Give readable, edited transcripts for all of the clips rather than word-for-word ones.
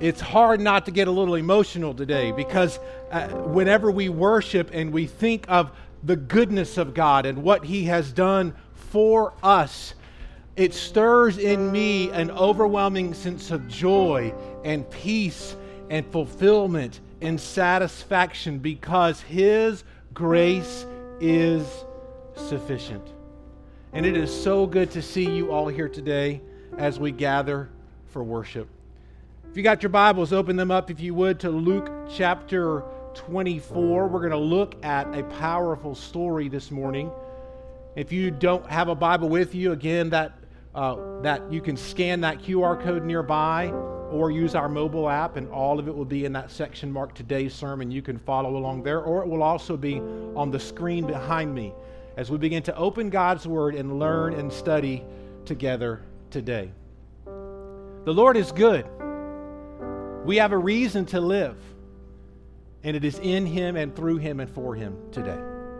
It's hard not to get a little emotional today because whenever we worship and we think of the goodness of God and what He has done for us, it stirs in me an overwhelming sense of joy and peace and fulfillment and satisfaction because His grace is sufficient. And it is so good to see you all here today as we gather for worship. If you got your Bibles, open them up, if you would, to Luke chapter 24. We're going to look at a powerful story this morning. If you don't have a Bible with you, again, that you can scan that QR code nearby or use our mobile app, and all of it will be in that section marked Today's Sermon. You can follow along there, or it will also be on the screen behind me as we begin to open God's Word and learn and study together today. The Lord is good. We have a reason to live, and it is in Him and through Him and for Him today.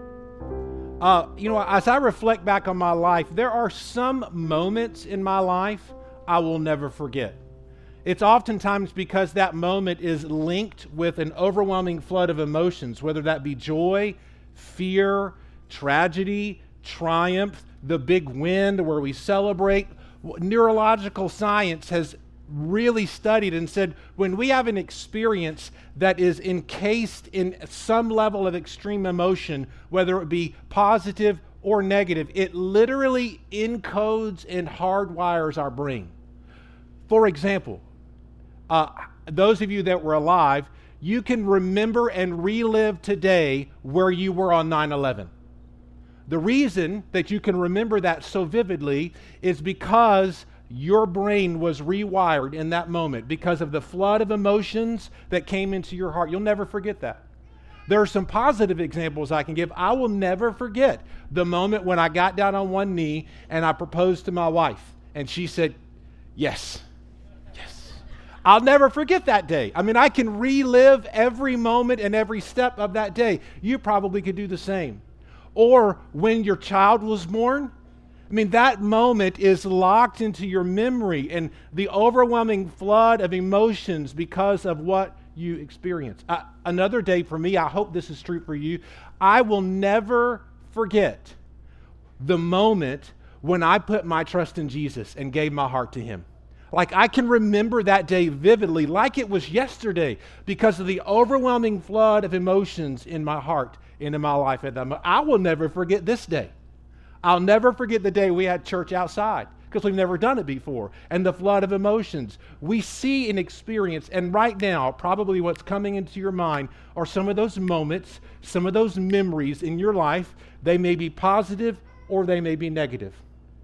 As I reflect back on my life, there are some moments in my life I will never forget. It's oftentimes because that moment is linked with an overwhelming flood of emotions, whether that be joy, fear, tragedy, triumph, the big win where we celebrate. Neurological science has really studied and said when we have an experience that is encased in some level of extreme emotion, whether it be positive or negative, it literally encodes and hardwires our brain. For example, those of you that were alive, you can remember and relive today where you were on 9/11. The reason that you can remember that so vividly is because your brain was rewired in that moment because of the flood of emotions that came into your heart. You'll never forget that. There are some positive examples I can give. I will never forget the moment when I got down on one knee and I proposed to my wife, and she said, yes. Yes. I'll never forget that day. I mean, I can relive every moment and every step of that day. You probably could do the same. Or when your child was born, I mean, that moment is locked into your memory and the overwhelming flood of emotions because of what you experience. Another day for me, I hope this is true for you, I will never forget the moment when I put my trust in Jesus and gave my heart to Him. Like, I can remember that day vividly, like it was yesterday, because of the overwhelming flood of emotions in my heart and in my life at that moment. I will never forget this day. I'll never forget the day we had church outside because we've never done it before. And the flood of emotions we see and experience. And right now, probably what's coming into your mind are some of those moments, some of those memories in your life. They may be positive or they may be negative.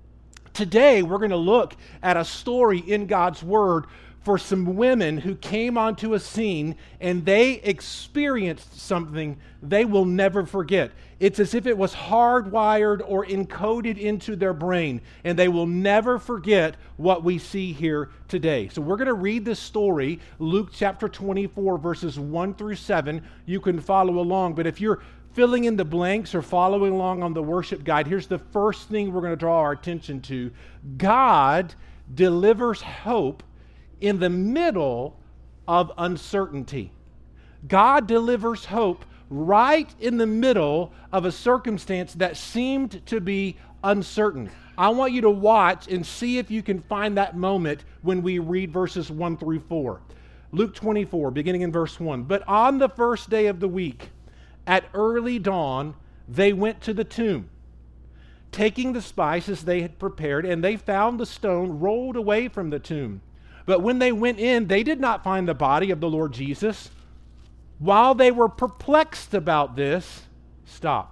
Today, we're going to look at a story in God's Word for some women who came onto a scene and they experienced something they will never forget. It's as if it was hardwired or encoded into their brain, and they will never forget what we see here today. So we're going to read this story, Luke chapter 24, verses 1 through 7. You can follow along, but if you're filling in the blanks or following along on the worship guide, here's the first thing we're going to draw our attention to. God delivers hope in the middle of uncertainty. God delivers hope right in the middle of a circumstance that seemed to be uncertain. I want you to watch and see if you can find that moment when we read verses 1 through 4. Luke 24, beginning in verse 1. But on the first day of the week, at early dawn, they went to the tomb, taking the spices they had prepared, and they found the stone rolled away from the tomb. But when they went in, they did not find the body of the Lord Jesus. While they were perplexed about this, stop.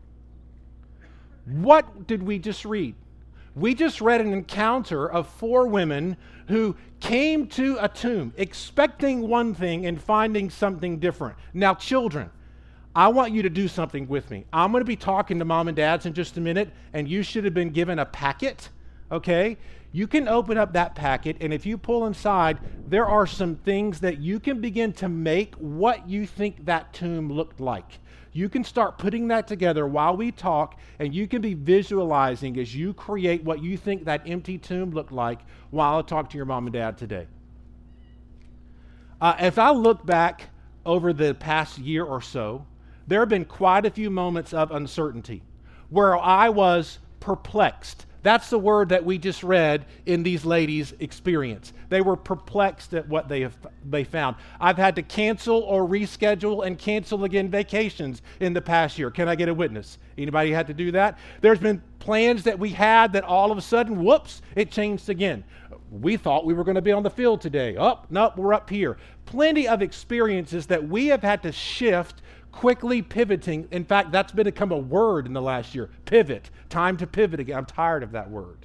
What did we just read? We just read an encounter of 4 women who came to a tomb expecting one thing and finding something different. Now, children, I want you to do something with me. I'm going to be talking to mom and dads in just a minute, and you should have been given a packet, okay? You can open up that packet, and if you pull inside, there are some things that you can begin to make what you think that tomb looked like. You can start putting that together while we talk, and you can be visualizing as you create what you think that empty tomb looked like while I talk to your mom and dad today. If I look back over the past year or so, there have been quite a few moments of uncertainty where I was perplexed. That's the word that we just read in these ladies' experience. They were perplexed at what they found. I've had to cancel or reschedule and cancel again vacations in the past year. Can I get a witness? Anybody had to do that? There's been plans that we had that all of a sudden, whoops, it changed again. We thought we were going to be on the field today. Oh, nope, we're up here. Plenty of experiences that we have had to shift, quickly pivoting. In fact, that's become a word in the last year. Pivot. Time to pivot again. I'm tired of that word.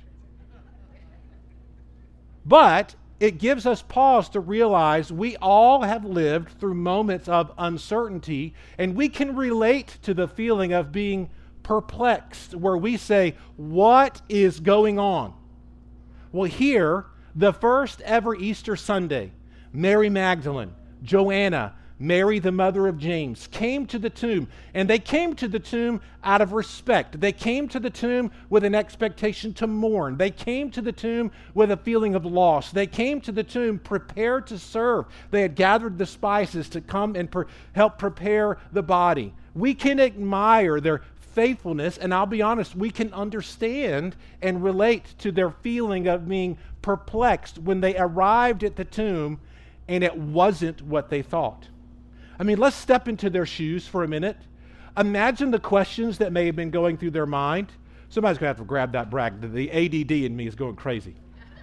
But it gives us pause to realize we all have lived through moments of uncertainty, and we can relate to the feeling of being perplexed, where we say, what is going on? Well, here, the first ever Easter Sunday, Mary Magdalene, Joanna, Mary, the mother of James, came to the tomb, and they came to the tomb out of respect. They came to the tomb with an expectation to mourn. They came to the tomb with a feeling of loss. They came to the tomb prepared to serve. They had gathered the spices to come and help prepare the body. We can admire their faithfulness, and I'll be honest, we can understand and relate to their feeling of being perplexed when they arrived at the tomb and it wasn't what they thought. I mean, let's step into their shoes for a minute. Imagine the questions that may have been going through their mind. Somebody's going to have to grab that brag. The ADD in me is going crazy.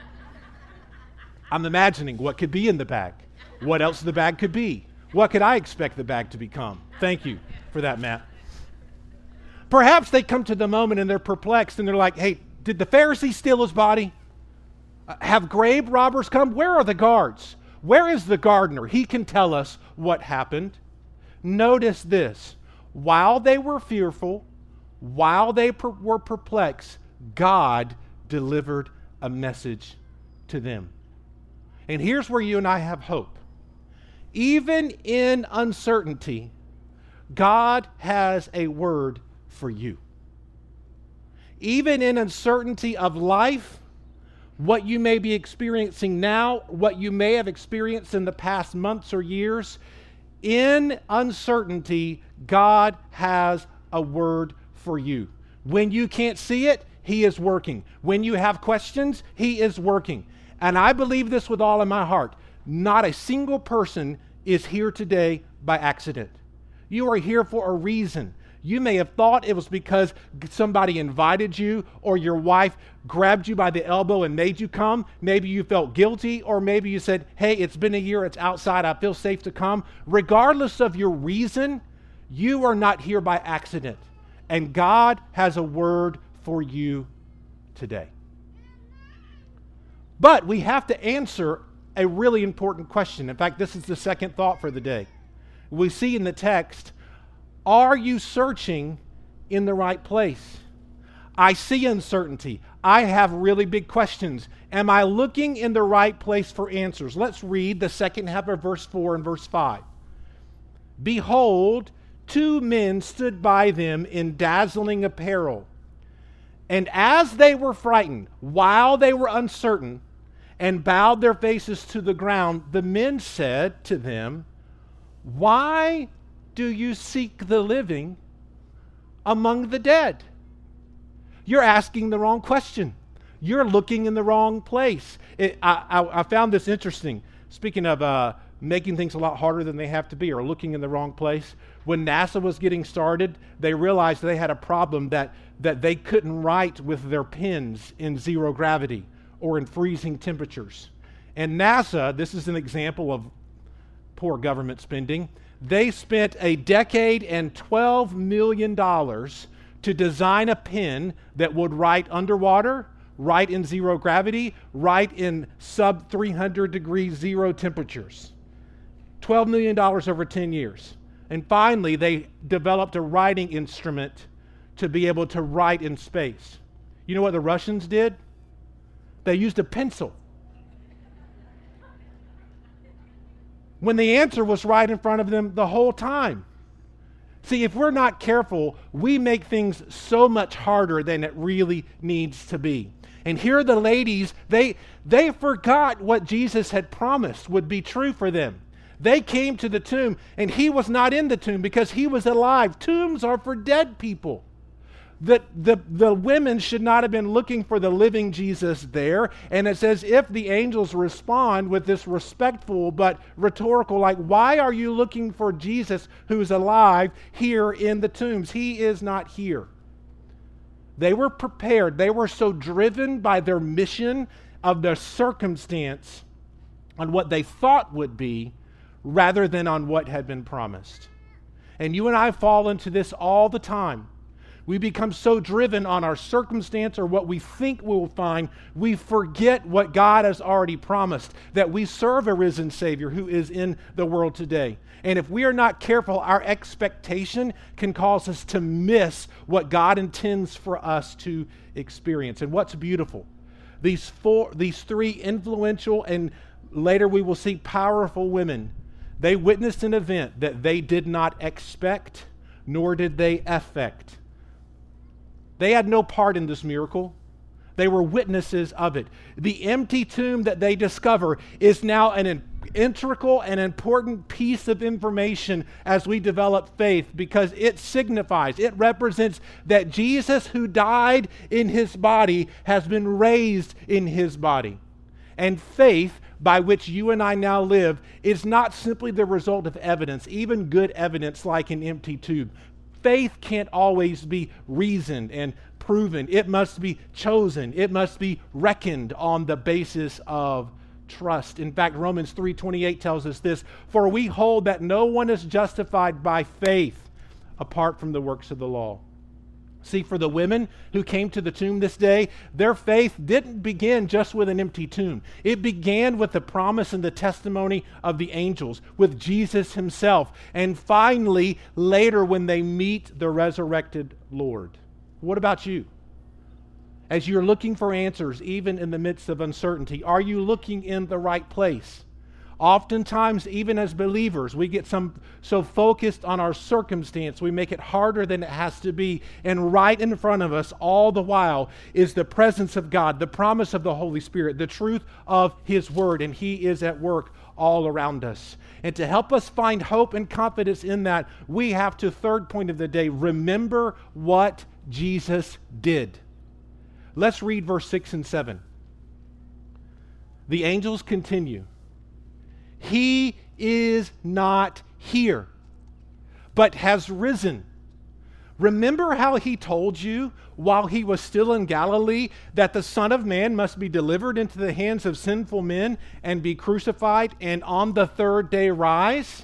I'm imagining what could be in the bag. What else the bag could be. What could I expect the bag to become? Thank you for that, Matt. Perhaps they come to the moment and they're perplexed and they're like, hey, did the Pharisee steal his body? Have grave robbers come? Where are the guards? Where is the gardener? He can tell us what happened. Notice this. While they were fearful, while they were perplexed, God delivered a message to them. And here's where you and I have hope. Even in uncertainty, God has a word for you. Even in uncertainty of life, what you may be experiencing now, what you may have experienced in the past months or years, in uncertainty, God has a word for you. When you can't see it, He is working. When you have questions, He is working. And I believe this with all of my heart. Not a single person is here today by accident. You are here for a reason. You may have thought it was because somebody invited you or your wife grabbed you by the elbow and made you come. Maybe you felt guilty, or maybe you said, hey, it's been a year, it's outside, I feel safe to come. Regardless of your reason, you are not here by accident. And God has a word for you today. But we have to answer a really important question. In fact, this is the second thought for the day. We see in the text, are you searching in the right place? I see uncertainty. I have really big questions. Am I looking in the right place for answers? Let's read the second half of verse 4 and verse 5. Behold, 2 men stood by them in dazzling apparel. And as they were frightened, while they were uncertain, and bowed their faces to the ground, the men said to them, why do you seek the living among the dead? You're asking the wrong question. You're looking in the wrong place. I found this interesting. Speaking of making things a lot harder than they have to be, or looking in the wrong place, when NASA was getting started, they realized they had a problem that they couldn't write with their pens in zero gravity or in freezing temperatures. And NASA, this is an example of poor government spending, they spent a decade and $12 million to design a pen that would write underwater, write in zero gravity, write in sub 300 degrees zero temperatures. $12 million over 10 years. And finally, they developed a writing instrument to be able to write in space. You know what the Russians did? They used a pencil. When the answer was right in front of them the whole time. See, if we're not careful, we make things so much harder than it really needs to be. And here the ladies, they forgot what Jesus had promised would be true for them. They came to the tomb, and he was not in the tomb because he was alive. Tombs are for dead people. The women should not have been looking for the living Jesus there. And it says, if the angels respond with this respectful but rhetorical, like, why are you looking for Jesus who's alive here in the tombs? He is not here. They were prepared. They were so driven by their mission of their circumstance on what they thought would be rather than on what had been promised. And you and I fall into this all the time. We become so driven on our circumstance or what we think we'll find, we forget what God has already promised, that we serve a risen Savior who is in the world today. And if we are not careful, our expectation can cause us to miss what God intends for us to experience. And what's beautiful, these three influential and later we will see powerful women, they witnessed an event that they did not expect, nor did they affect. They had no part in this miracle. They were witnesses of it. The empty tomb that they discover is now an integral and important piece of information as we develop faith, because it signifies, it represents that Jesus who died in his body has been raised in his body. And faith, by which you and I now live, is not simply the result of evidence, even good evidence like an empty tomb. Faith can't always be reasoned and proven. It must be chosen. It must be reckoned on the basis of trust. In fact, Romans 3:28 tells us this, for we hold that no one is justified by faith apart from the works of the law. See, for the women who came to the tomb this day, their faith didn't begin just with an empty tomb. It began with the promise and the testimony of the angels, with Jesus himself, and finally, later when they meet the resurrected Lord. What about you? As you're looking for answers, even in the midst of uncertainty, are you looking in the right place? Oftentimes, even as believers, we get so focused on our circumstance, we make it harder than it has to be. And right in front of us, all the while, is the presence of God, the promise of the Holy Spirit, the truth of his word, and he is at work all around us. And to help us find hope and confidence in that, we have to, third point of the day, remember what Jesus did. Let's read verse 6 and 7. The angels continue. He is not here, but has risen. Remember how he told you while he was still in Galilee that the Son of Man must be delivered into the hands of sinful men and be crucified and on the third day rise?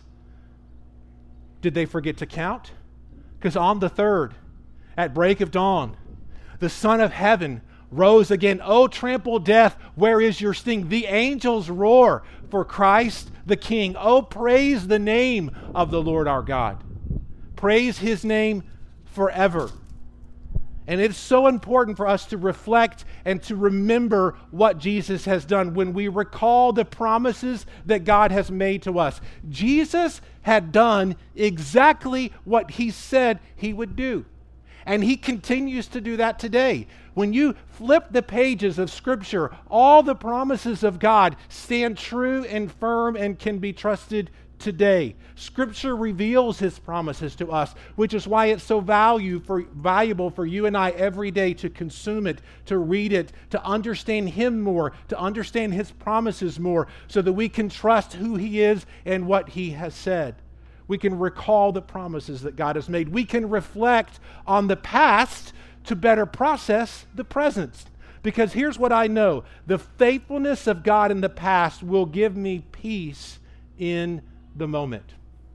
Did they forget to count? Because on the third, at break of dawn, the Son of Heaven rose again. Oh, trampled death, where is your sting? The angels roar for Christ the King. Oh, praise the name of the Lord our God. Praise his name forever. And it's so important for us to reflect and to remember what Jesus has done when we recall the promises that God has made to us. Jesus had done exactly what he said he would do. And he continues to do that today. When you flip the pages of Scripture, all the promises of God stand true and firm and can be trusted today. Scripture reveals his promises to us, which is why it's so valuable for you and I every day to consume it, to read it, to understand him more, to understand his promises more, so that we can trust who he is and what he has said. We can recall the promises that God has made. We can reflect on the past to better process the present. Because here's what I know. The faithfulness of God in the past will give me peace in the moment.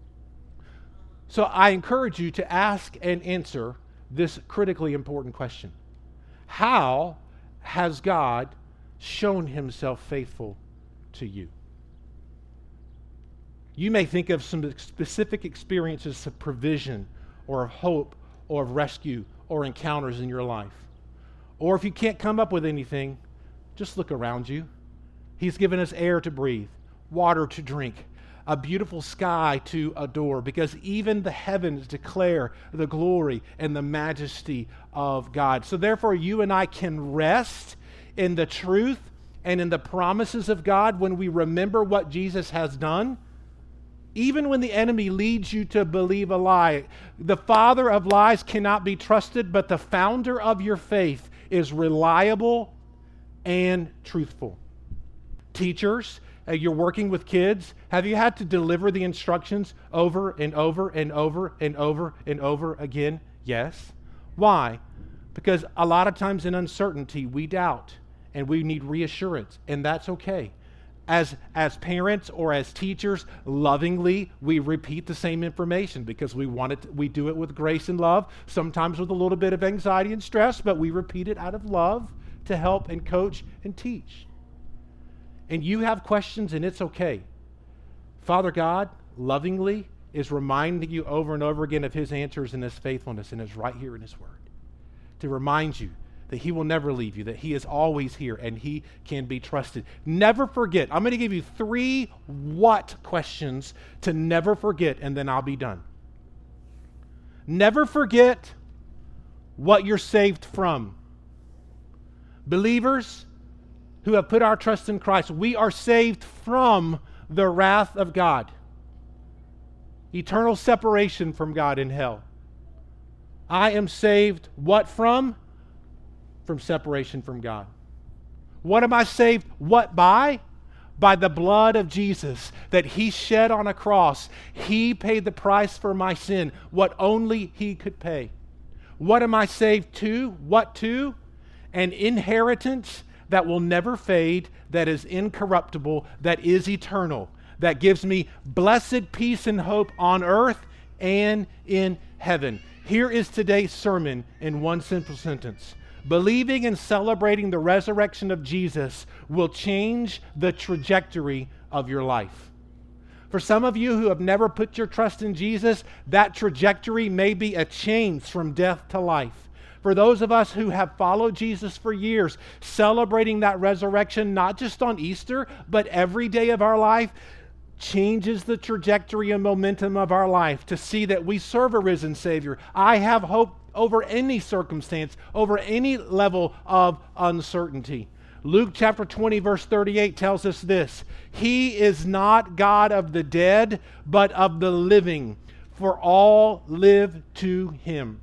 So I encourage you to ask and answer this critically important question. How has God shown himself faithful to you? You may think of some specific experiences of provision or of hope or of rescue or encounters in your life. Or if you can't come up with anything, just look around you. He's given us air to breathe, water to drink, a beautiful sky to adore, because even the heavens declare the glory and the majesty of God. So therefore, you and I can rest in the truth and in the promises of God when we remember what Jesus has done. Even when the enemy leads you to believe a lie, the father of lies cannot be trusted, but the founder of your faith is reliable and truthful. Teachers, you're working with kids, have you had to deliver the instructions over and over and over and over and over again? Yes. Why? Because a lot of times in uncertainty, we doubt and we need reassurance, and that's okay. As parents or as teachers, lovingly, we repeat the same information because we do it with grace and love, sometimes with a little bit of anxiety and stress, but we repeat it out of love to help and coach and teach. And you have questions, and it's okay. Father God, lovingly, is reminding you over and over again of His answers and His faithfulness, and it's right here in His Word to remind you that He will never leave you, that He is always here, and He can be trusted. Never forget. I'm going to give you 3 what questions to never forget, and then I'll be done. Never forget what you're saved from. Believers who have put our trust in Christ, we are saved from the wrath of God. Eternal separation from God in hell. I am saved what from? From separation from God. What am I saved? What by? By the blood of Jesus that He shed on a cross. He paid the price for my sin, what only He could pay. What am I saved to? What to? An inheritance that will never fade, that is incorruptible, that is eternal, that gives me blessed peace and hope on earth and in heaven. Here is today's sermon in one simple sentence. Believing and celebrating the resurrection of Jesus will change the trajectory of your life. For some of you who have never put your trust in Jesus, that trajectory may be a change from death to life. For those of us who have followed Jesus for years, celebrating that resurrection not just on Easter, but every day of our life, changes the trajectory and momentum of our life to see that we serve a risen Savior. I have hope over any circumstance, over any level of uncertainty. Luke chapter 20, verse 38 tells us this: He is not God of the dead, but of the living, for all live to Him.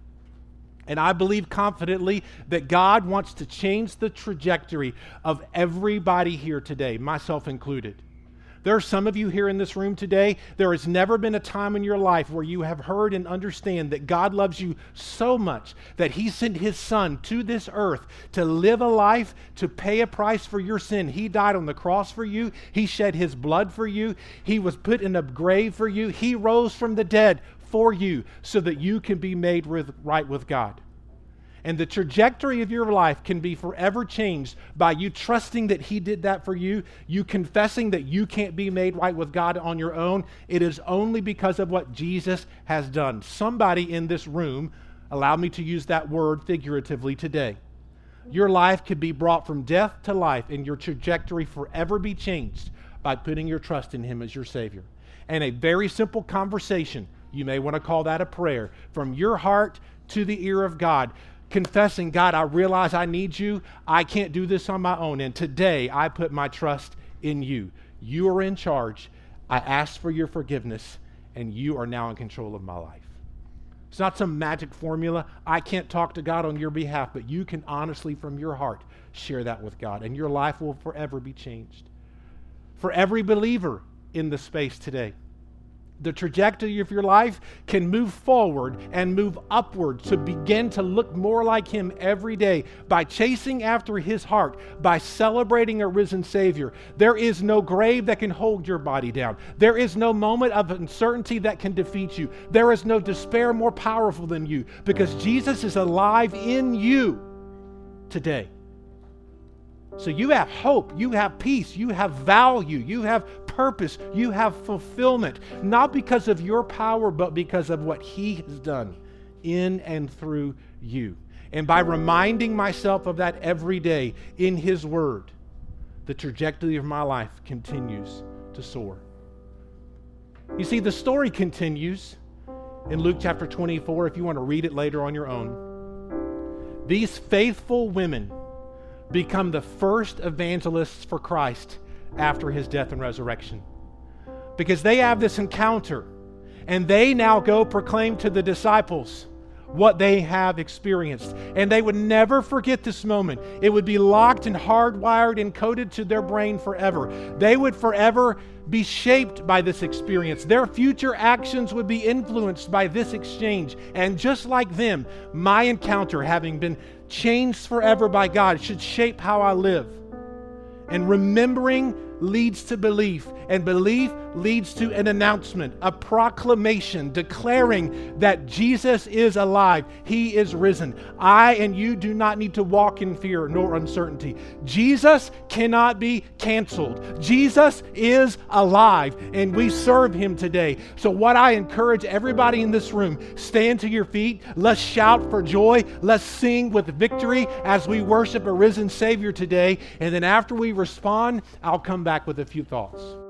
And I believe confidently that God wants to change the trajectory of everybody here today, myself included. There are some of you here in this room today, there has never been a time in your life where you have heard and understand that God loves you so much that He sent His Son to this earth to live a life, to pay a price for your sin. He died on the cross for you. He shed His blood for you. He was put in a grave for you. He rose from the dead for you so that you can be made right with God. And the trajectory of your life can be forever changed by you trusting that He did that for you, you confessing that you can't be made right with God on your own. It is only because of what Jesus has done. Somebody in this room, allow me to use that word figuratively today. Your life could be brought from death to life and your trajectory forever be changed by putting your trust in Him as your Savior. And a very simple conversation, you may want to call that a prayer, from your heart to the ear of God, confessing, God, I realize I need you. I can't do this on my own. And today I put my trust in you. You are in charge. I ask for your forgiveness, and you are now in control of my life. It's not some magic formula. I can't talk to God on your behalf, but you can honestly, from your heart, share that with God, and your life will forever be changed. For every believer in the space today, the trajectory of your life can move forward and move upward to begin to look more like Him every day by chasing after His heart, by celebrating a risen Savior. There is no grave that can hold your body down. There is no moment of uncertainty that can defeat you. There is no despair more powerful than you, because Jesus is alive in you today. So you have hope, you have peace, you have value, you have purpose, you have fulfillment, not because of your power, but because of what He has done in and through you. And by reminding myself of that every day in His Word, the trajectory of my life continues to soar. You see, the story continues in Luke chapter 24, if you want to read it later on your own. These faithful women become the first evangelists for Christ after His death and resurrection. because they have this encounter, and they now go proclaim to the disciples what they have experienced. And they would never forget this moment. It would be locked and hardwired and coded to their brain forever. They would forever be shaped by this experience. Their future actions would be influenced by this exchange. And just like them, my encounter, having been changed forever by God, should shape how I live. And remembering leads to belief, and belief leads to an announcement, a proclamation declaring that Jesus is alive. He is risen. I and you do not need to walk in fear nor uncertainty. Jesus cannot be canceled. Jesus is alive, and we serve him today. So what I encourage everybody in this room, stand to your feet. Let's shout for joy. Let's sing with victory as we worship a risen Savior today. And then after we respond, I'll come back with a few thoughts.